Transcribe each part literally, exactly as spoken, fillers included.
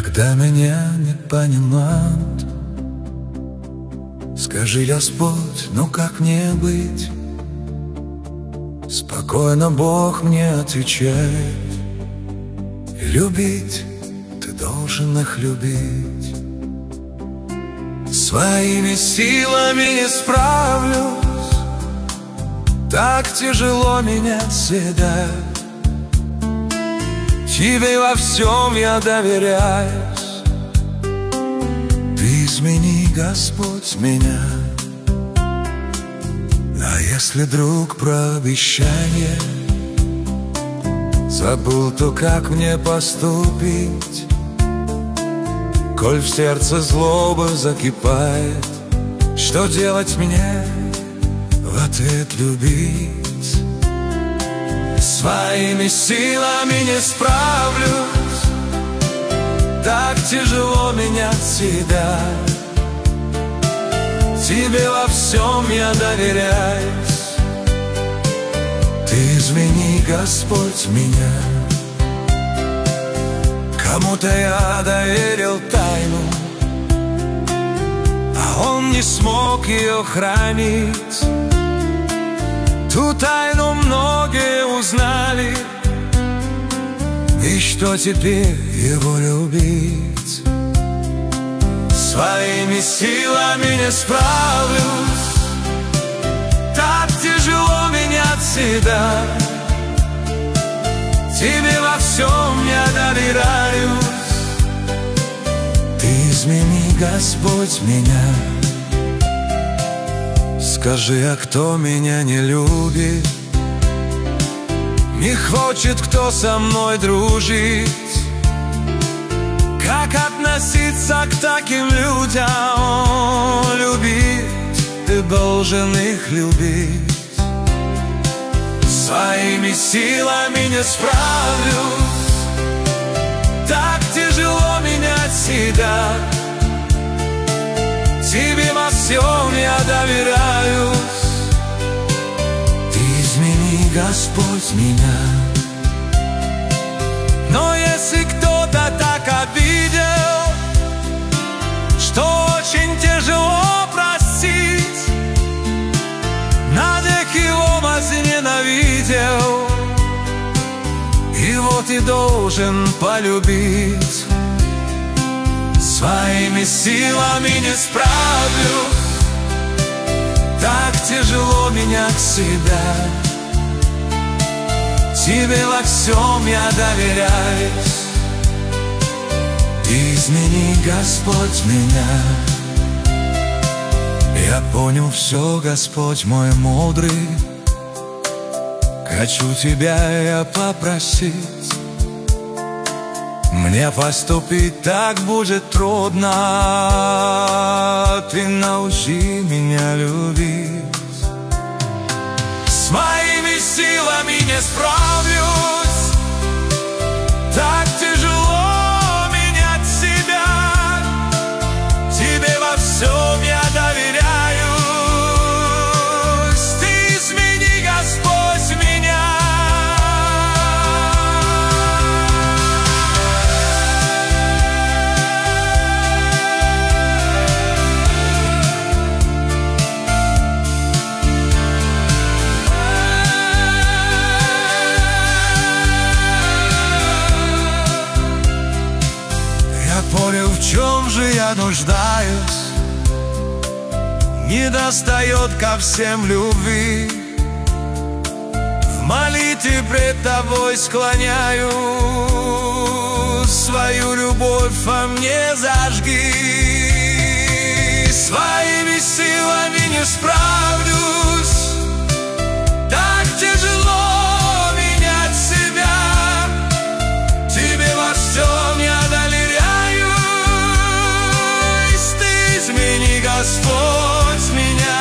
Когда меня не понимают, скажи, Господь, ну как мне быть? Спокойно Бог мне отвечает: любить ты должен их любить. Своими силами не справлюсь, так тяжело менять себя. Тебе во всем я доверяюсь, ты измени, Господь, меня. А если, друг, про обещание забыл, то как мне поступить? Коль в сердце злоба закипает, что делать мне в ответ любить? Своими силами не справлюсь, так тяжело менять себя. Тебе во всем я доверяюсь, ты измени, Господь, меня. Кому-то я доверил тайну, а он не смог ее хранить. Ту тайну многие узнали, и что теперь его любить? Своими силами не справлюсь, так тяжело менять себя. Тебе во всем я доверяюсь, ты измени, Господь, меня. Скажи, а кто меня не любит, не хочет кто со мной дружить? Как относиться к таким людям? Любить ты должен их любить. Своими силами не справлюсь, так тяжело менять себя. Тебе во всем я доверяюсь, ты измени, Господь, меня. Но если кто-то так обидел, что очень тяжело простить, навек его возненавидел, и вот и должен полюбить. Своими силами не справлюсь, так тяжело менять себя. Тебе во всем я доверяюсь, измени, Господь, меня. Я понял все, Господь мой мудрый, хочу Тебя я попросить. Мне поступить так будет трудно, ты научи меня любить. С моими силами не справлюсь, так тяжело менять себя. Тебе во всем я доверяюсь, ты измени, Господь, меня. Понял, в чем же я нуждаюсь, не достает ко всем любви. В молитве пред Тобой склоняю, свою любовь во мне зажги. Своими силами не справлюсь, так тяжело менять себя. Тебе во всем я доверяю, измени, Господь, меня.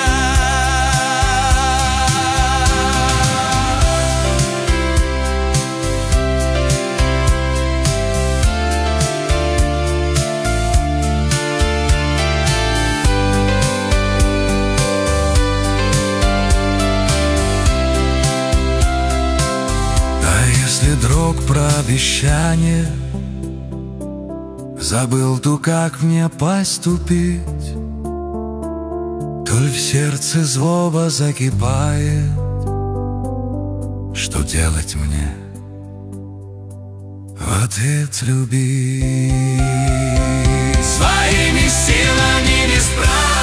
А если, друг, про обещание Забыл ту, как мне поступить. Толь в сердце злоба закипает. Что делать мне? В ответ любить. Своими силами не справиться.